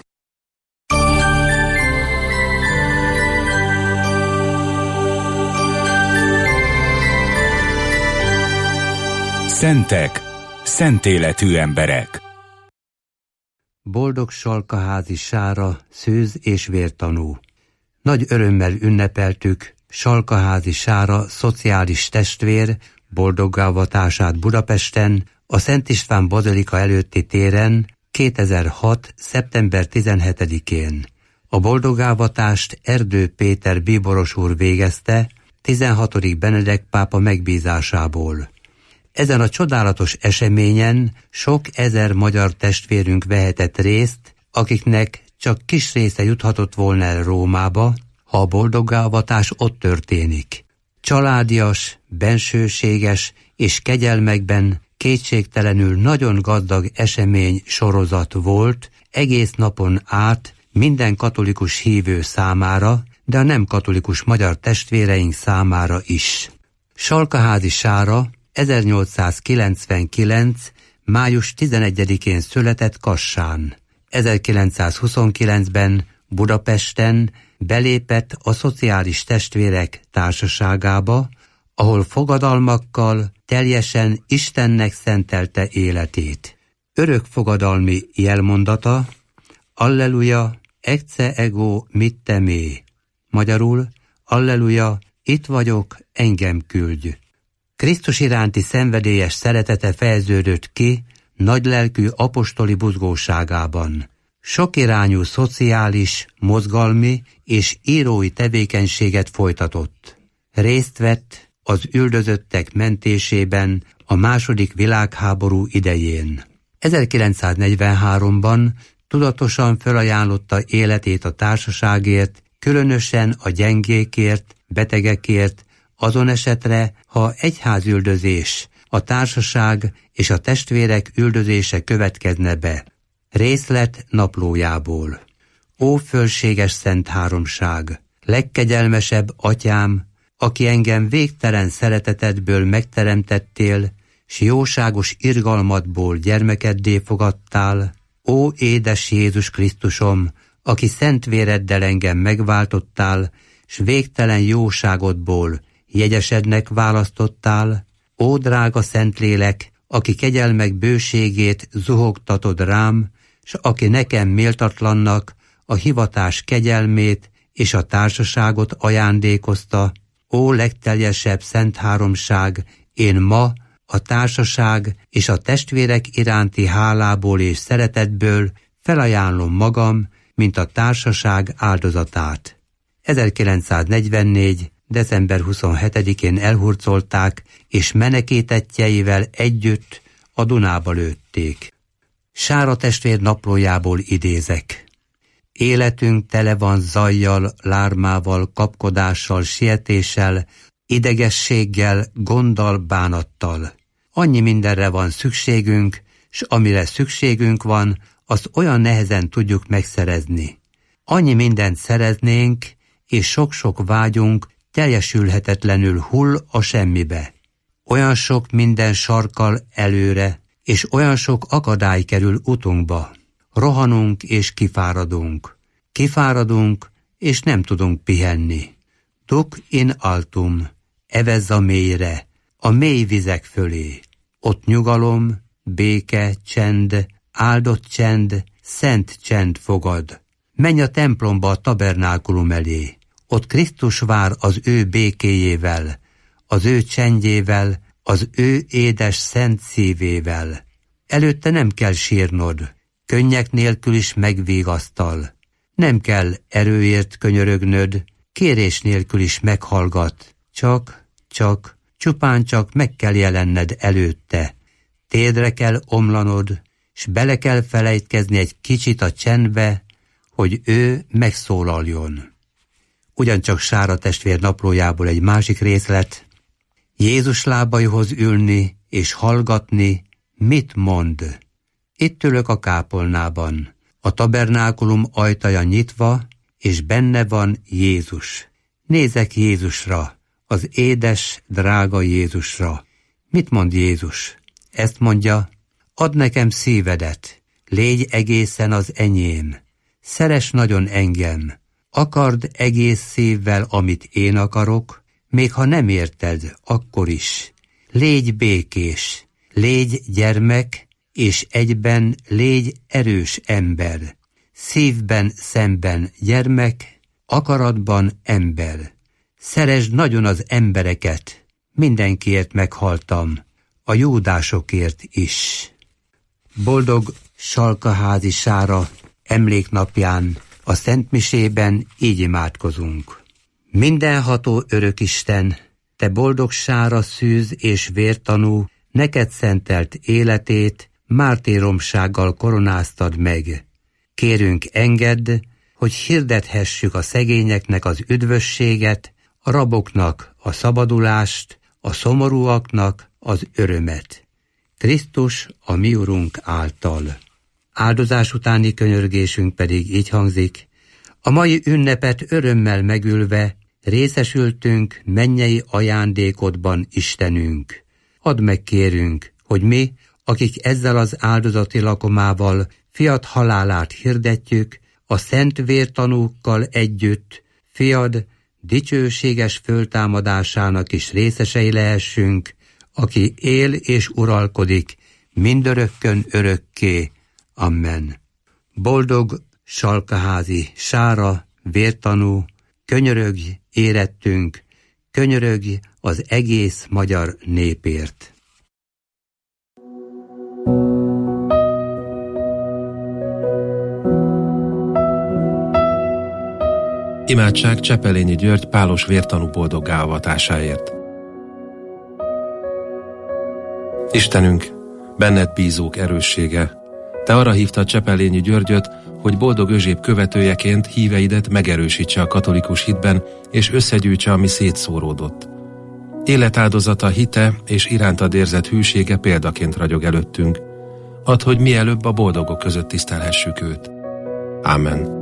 Szentek, szent életű emberek. Boldog Salkaházi Sára, szőz és vértanú. Nagy örömmel ünnepeltük Salkaházi Sára szociális testvér boldoggávatását Budapesten, a Szent István Bazilika előtti téren kétezer-hat. szeptember tizenhetedikén. A boldoggávatást Erdő Péter bíboros úr végezte tizenhatodik Benedek pápa megbízásából. Ezen a csodálatos eseményen sok ezer magyar testvérünk vehetett részt, akiknek csak kis része juthatott volna el Rómába, ha a boldoggávatás ott történik. Családias, bensőséges és kegyelmekben kétségtelenül nagyon gazdag esemény sorozat volt egész napon át minden katolikus hívő számára, de a nem katolikus magyar testvéreink számára is. Salkaházi Sára ezernyolcszázkilencvenkilenc. május tizenegyedikén született Kassán. ezerkilencszázhuszonkilencben Budapesten belépett a Szociális Testvérek Társaságába, ahol fogadalmakkal teljesen Istennek szentelte életét. Örök fogadalmi jelmondata Alleluja, ecce ego mitte me. Magyarul Alleluja, itt vagyok, engem küldj. Krisztus iránti szenvedélyes szeretete fejeződött ki nagylelkű apostoli buzgóságában. Sokirányú szociális, mozgalmi és írói tevékenységet folytatott. Részt vett az üldözöttek mentésében a második világháború idején. ezerkilencszáznegyvenháromban tudatosan felajánlotta életét a társaságért, különösen a gyengékért, betegekért, azon esetre, ha egyházüldözés, a társaság és a testvérek üldözése következne be. Részlet naplójából. Ó fölséges szent háromság, legkegyelmesebb atyám, aki engem végtelen szeretetedből megteremtettél, s jóságos irgalmadból gyermekeddé fogadtál, ó édes Jézus Krisztusom, aki szent véreddel engem megváltottál, s végtelen jóságodból jegyesednek választottál, ó drága Szentlélek, aki kegyelmek bőségét zuhogtatod rám, s aki nekem méltatlannak a hivatás kegyelmét és a társaságot ajándékozta, ó legteljesebb szent háromság, én ma a társaság és a testvérek iránti hálából és szeretetből felajánlom magam, mint a társaság áldozatát. ezerkilencszáznegyvennégy. december huszonhetedikén elhurcolták, és menekítettjeivel együtt a Dunába lőtték. Sára testvér naplójából idézek. Életünk tele van zajjal, lármával, kapkodással, sietéssel, idegességgel, gonddal, bánattal. Annyi mindenre van szükségünk, s amire szükségünk van, azt olyan nehezen tudjuk megszerezni. Annyi mindent szereznénk, és sok-sok vágyunk teljesülhetetlenül hull a semmibe. Olyan sok minden sarkal előre, és olyan sok akadály kerül utunkba. Rohanunk és kifáradunk. Kifáradunk, és nem tudunk pihenni. Duc in altum, evezz a mélyre, a mély vizek fölé. Ott nyugalom, béke, csend, áldott csend, szent csend fogad. Menj a templomba a tabernákulum elé. Ott Krisztus vár az ő békéjével, az ő csendjével, az ő édes szent szívével. Előtte nem kell sírnod, könnyek nélkül is megvigasztal. Nem kell erőért könyörögnöd, kérés nélkül is meghallgat. Csak, csak, csupán csak meg kell jelenned előtte. Térdre kell omlanod, s bele kell felejtkezni egy kicsit a csendbe, hogy ő megszólaljon. Ugyancsak Sára testvér naplójából egy másik részlet. Jézus lábaihoz ülni és hallgatni, mit mond? Itt ülök a kápolnában, a tabernákulum ajtaja nyitva, és benne van Jézus. Nézek Jézusra, az édes, drága Jézusra. Mit mond Jézus? Ezt mondja, add nekem szívedet, légy egészen az enyém. Szeress nagyon engem, akard egész szívvel, amit én akarok, még ha nem érted, akkor is. Légy békés, légy gyermek, és egyben légy erős ember. Szívben szemben gyermek, akaratban ember. Szeresd nagyon az embereket, mindenkiért meghaltam, a júdásokért is. Boldog Salkaházi Sára emléknapján a szentmisében így imádkozunk. Mindenható örökisten, te boldog Sára szűz és vértanú, neked szentelt életét mártíromsággal koronáztad meg. Kérünk, engedd, hogy hirdethessük a szegényeknek az üdvösséget, a raboknak a szabadulást, a szomorúaknak az örömet. Krisztus a mi Urunk által. Áldozás utáni könyörgésünk pedig így hangzik: a mai ünnepet örömmel megülve részesültünk mennyei ajándékodban, Istenünk. Add meg, kérünk, hogy mi, akik ezzel az áldozati lakomával fiad halálát hirdetjük, a szent vértanúkkal együtt fiad dicsőséges föltámadásának is részesei lehessünk, aki él és uralkodik mindörökkön örökké. Amen. Boldog Salkaházi Sára, vértanú, könyörögj érettünk, könyörögj az egész magyar népért. Imádság Csepelényi György pálos vértanú boldoggá avatásáért. Istenünk, benned bízók erőssége, te arra hívtad Csepelényi Györgyöt, hogy boldog Özséb követőjeként híveidet megerősítse a katolikus hitben, és összegyűjtse, ami szétszóródott. Életáldozata, hite és irántad érzett hűsége példaként ragyog előttünk. Add, hogy mielőbb a boldogok között tisztelhessük őt. Ámen.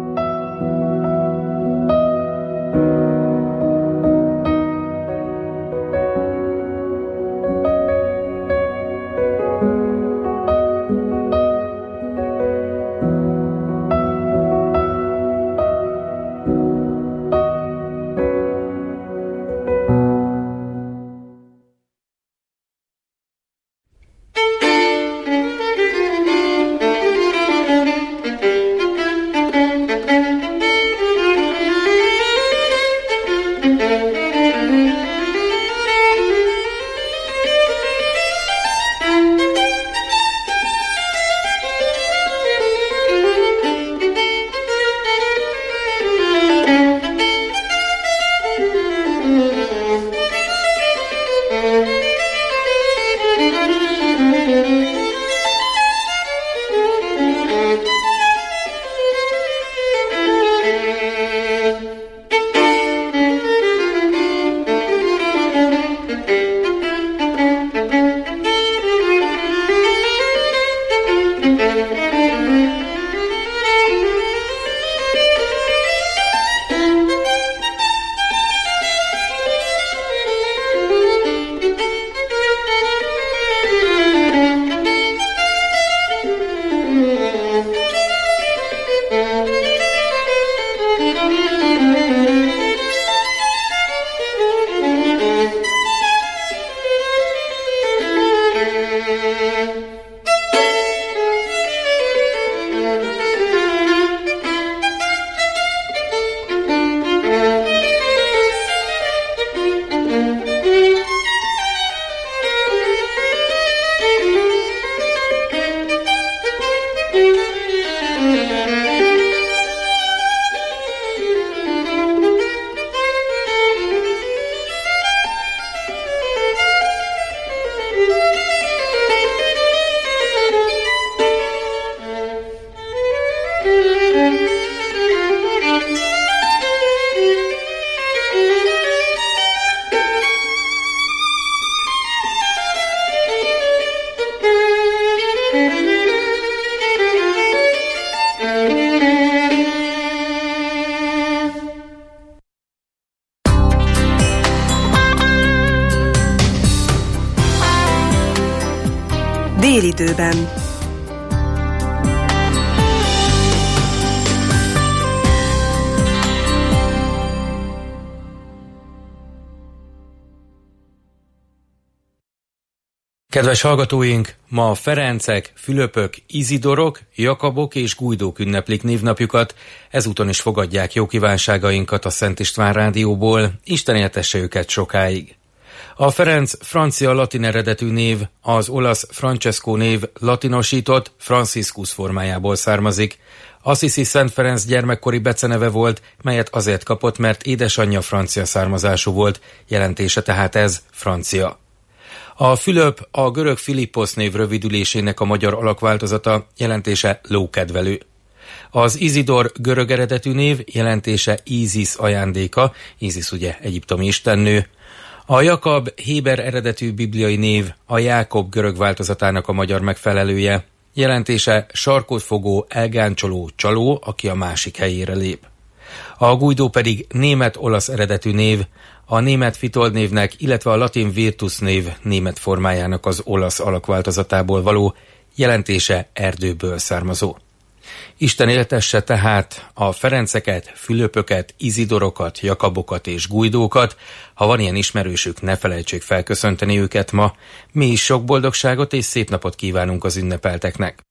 Délidőben. Kedves hallgatóink, ma a Ferencek, Fülöpök, Izidorok, Jakabok és Gujdók ünneplik névnapjukat, ezúton is fogadják jó kívánságainkat a Szent István Rádióból, Isten éltesse őket sokáig. A Ferenc francia latin eredetű név, az olasz Francesco név latinosított Franciscus formájából származik. Assisi Szent Ferenc gyermekkori beceneve volt, melyet azért kapott, mert édesanyja francia származású volt, jelentése tehát ez francia. A Fülöp a görög Philippos név rövidülésének a magyar alakváltozata, jelentése lókedvelő. Az Izidor görög eredetű név, jelentése Ízisz ajándéka, Ízisz ugye egyiptomi istennő. A Jakab héber eredetű bibliai név, a Jákob görög változatának a magyar megfelelője, jelentése sarkot fogó, elgáncsoló csaló, aki a másik helyére lép. A Gujdó pedig német-olasz eredetű név, a német Fitold névnek, illetve a latin Virtus név német formájának az olasz alakváltozatából való, jelentése erdőből származó. Isten éltesse tehát a Ferenceket, Fülöpöket, Izidorokat, Jakabokat és Gujdókat. Ha van ilyen ismerősük, ne felejtsék felköszönteni őket ma. Mi is sok boldogságot és szép napot kívánunk az ünnepelteknek.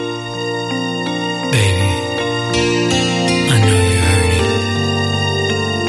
Baby, I know you're hurting.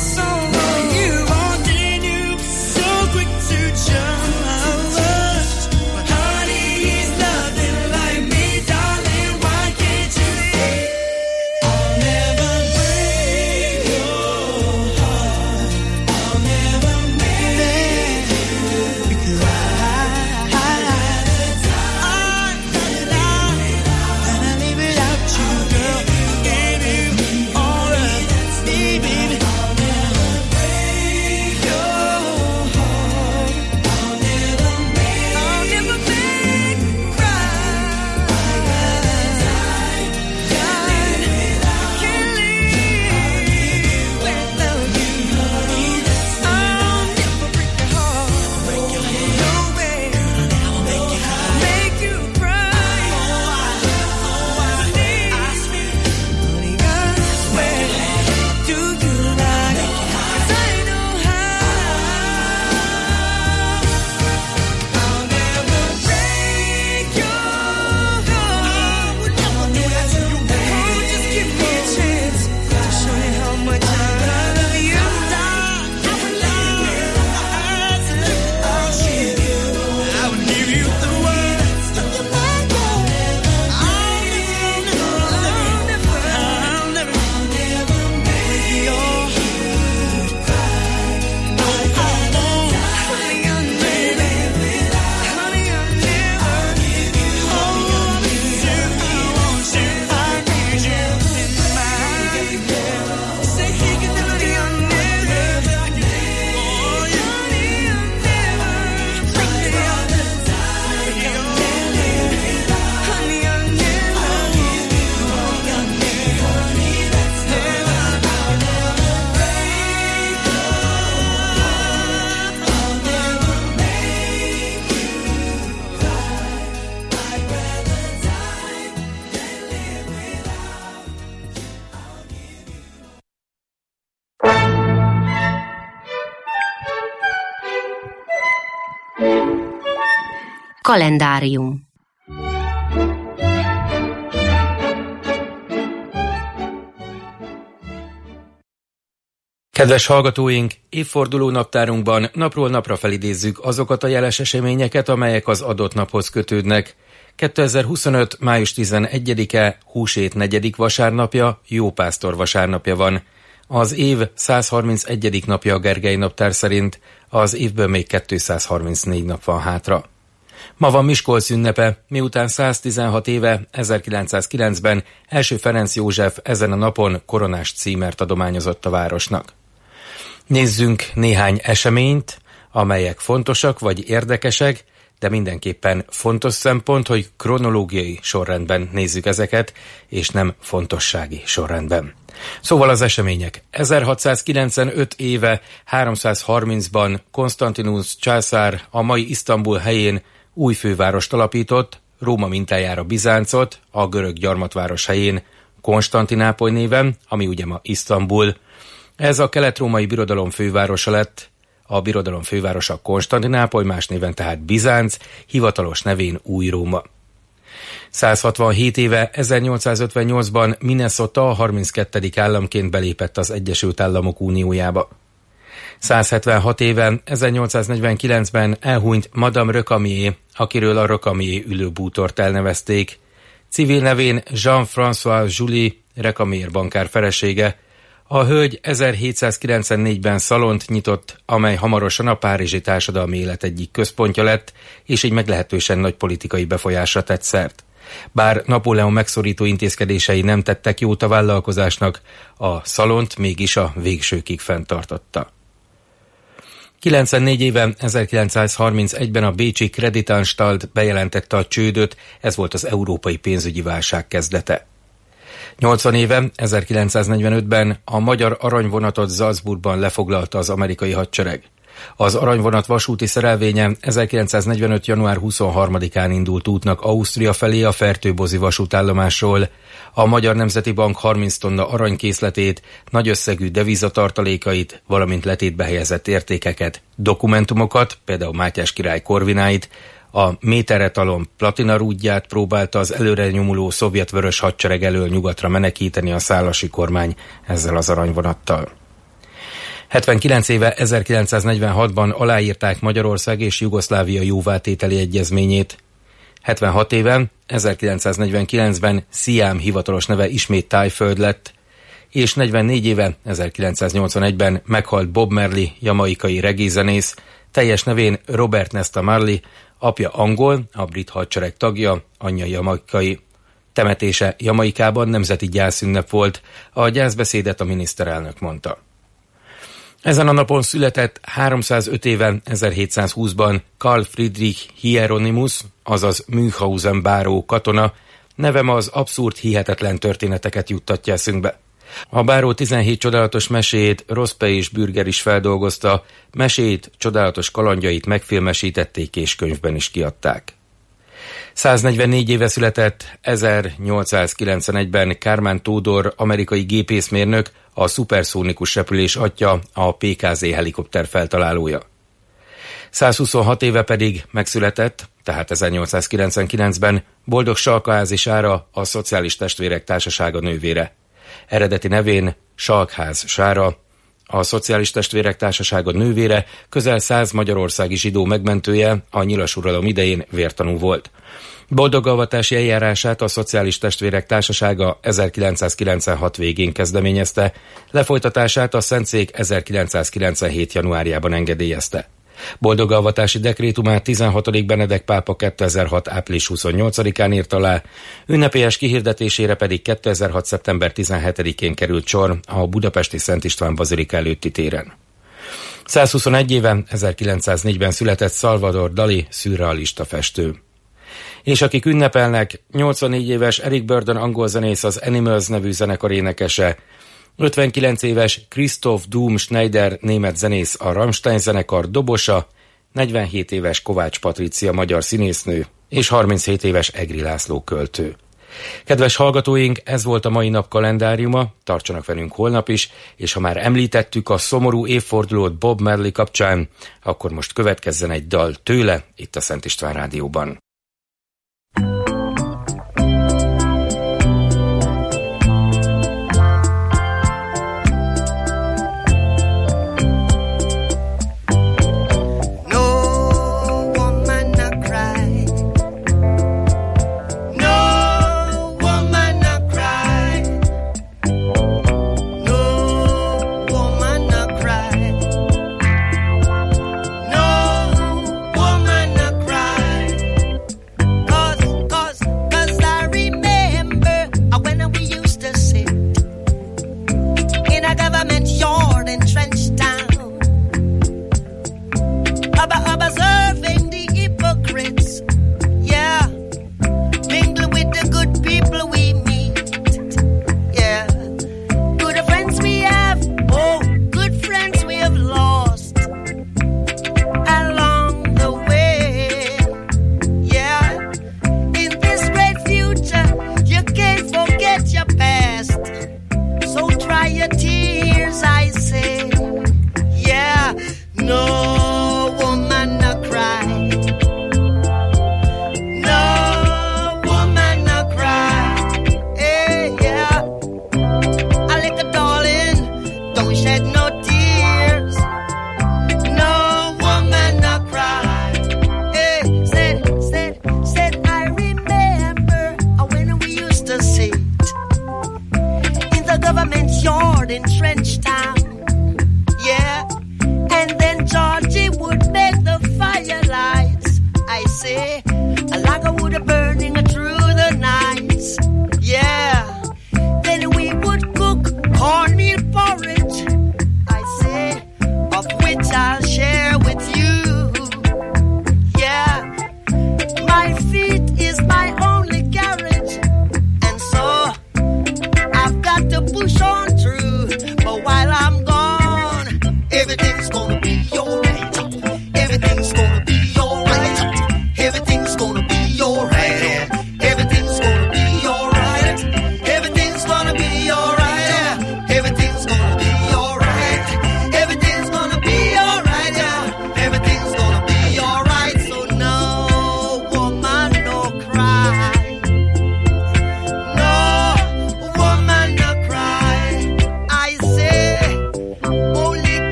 Kalendárium. Kedves hallgatóink, évforduló naptárunkban napról napra felidézzük azokat a jeles eseményeket, amelyek az adott naphoz kötődnek. kétezer-huszonöt. május tizenegyedike, húsvét negyedik vasárnapja, Jópásztor vasárnapja van. Az év százharmincegyedik napja a Gergely naptár szerint, az évből még kétszázharmincnégy nap van hátra. Ma van Miskolc ünnepe, miután száztizenhat éve, ezerkilencszázkilencben első Ferenc József ezen a napon koronás címert adományozott a városnak. Nézzünk néhány eseményt, amelyek fontosak vagy érdekesek, de mindenképpen fontos szempont, hogy kronológiai sorrendben nézzük ezeket, és nem fontossági sorrendben. Szóval az események. ezerhatszázkilencvenöt éve, háromszázharmincban Konstantinusz császár a mai Isztambul helyén új fővárost alapított, Róma mintájára Bizáncot, a görög gyarmatváros helyén Konstantinápoly néven, ami ugye ma Isztambul. Ez a kelet-római birodalom fővárosa lett, a birodalom fővárosa Konstantinápoly, más néven tehát Bizánc, hivatalos nevén Új Róma. százhatvanhét éve, ezernyolcszázötvennyolcban Minnesota a harminckettedik államként belépett az Egyesült Államok Uniójába. százhetvenhat éve, ezernyolcszáznegyvenkilencben elhunyt Madame Recamier, akiről a Recamier ülőbútort elnevezték. Civil nevén Jean-François Julie, Recamier bankár felesége. A hölgy ezerhétszázkilencvennégyben szalont nyitott, amely hamarosan a párizsi társadalmi élet egyik központja lett, és egy meglehetősen nagy politikai befolyásra tett szert. Bár Napóleon megszorító intézkedései nem tettek jót a vállalkozásnak, a szalont mégis a végsőkig fenntartotta. kilencvennégy éve, ezerkilencszázharmincegyben a bécsi Kreditanstalt bejelentette a csődöt, ez volt az európai pénzügyi válság kezdete. nyolcvan éve, ezerkilencszáznegyvenötben a magyar aranyvonatot Salzburgban lefoglalta az amerikai hadsereg. Az aranyvonat vasúti szerelvénye ezerkilencszáznegyvenöt. január huszonharmadikán indult útnak Ausztria felé a Fertőbozi vasútállomásról. A Magyar Nemzeti Bank harminc tonna aranykészletét, nagy összegű devizatartalékait, valamint letétbe helyezett értékeket, dokumentumokat, például Mátyás király korvináit, a méteretalon platinarúdját próbálta az előre nyomuló szovjet vörös hadsereg elől nyugatra menekíteni a szálasi kormány ezzel az aranyvonattal. hetvenkilenc éve ezerkilencszáznegyvenhatban aláírták Magyarország és Jugoszlávia jóvátételi egyezményét. hetvenhat éve ezerkilencszáznegyvenkilencben Sziám hivatalos neve ismét Tájföld lett, és negyvennégy éve ezerkilencszáznyolcvanegyben meghalt Bob Marley, jamaikai reggae-zenész, teljes nevén Robert Nesta Marley, apja angol, a brit hadsereg tagja, anyja jamaikai. Temetése Jamaikában nemzeti gyászünnep volt, a gyászbeszédet a miniszterelnök mondta. Ezen a napon született háromszázöt éve ezerhétszázhúszban Karl Friedrich Hieronymus, azaz Münchhausen báró katona, nevem az abszurd, hihetetlen történeteket juttatja eszünkbe. A báró tizenhét csodálatos meséjét Rospe és Bürger is feldolgozta, meséjét, csodálatos kalandjait megfilmesítették és könyvben is kiadták. száznegyvennégy éve született ezernyolcszázkilencvenegyben Kármán Tódor, amerikai gépészmérnök, a szuperszónikus repülés atya, a pé ká zé helikopter feltalálója. százhuszonhat éve pedig megszületett, tehát ezernyolcszázkilencvenkilencben Boldog Salkaházi Sára, a Szociális Testvérek Társasága nővére. Eredeti nevén Salkház Sára, a Szociális Testvérek Társasága nővére, közel száz magyarországi zsidó megmentője, a nyilasuralom idején vértanú volt. Boldogavatási eljárását a Szociális Testvérek Társasága ezerkilencszázkilencvenhat végén kezdeményezte, lefolytatását a Szentszék ezerkilencszázkilencvenhét januárjában engedélyezte. Boldogavatási dekrétumát tizenhatodik Benedek pápa kétezer-hat április huszonnyolcadikán írt alá, ünnepélyes kihirdetésére pedig kétezer-hat szeptember tizenhetedikén került sor a budapesti Szent István bazilika előtti téren. százhuszonegy éve ezerkilencszáznégyben született Salvador Dali, szürrealista festő. És akik ünnepelnek, nyolcvannégy éves Eric Burdon angol zenész, az Animals nevű zenekar énekese, ötvenkilenc éves Christoph Doom Schneider német zenész, a Rammstein zenekar dobosa, negyvenhét éves Kovács Patricia magyar színésznő, és harminchét éves Egri László költő. Kedves hallgatóink, ez volt a mai nap kalendáriuma, tartsanak velünk holnap is, és ha már említettük a szomorú évfordulót Bob Marley kapcsán, akkor most következzen egy dal tőle, itt a Szent István Rádióban.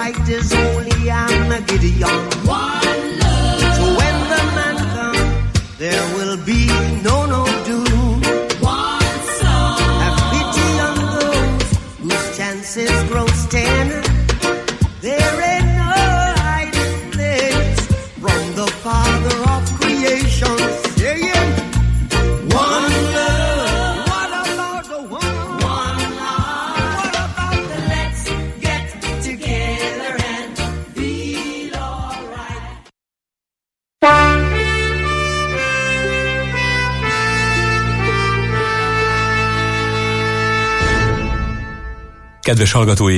fight is only Armageddon. One love. So when the man comes, there will be no no doom. One soul. Have pity on those whose chances grow ten. There ain't no hiding place from the Father of creation. Saying one love. What about the one? One love. What about the let's get together and feel alright? Kedves hallgatói!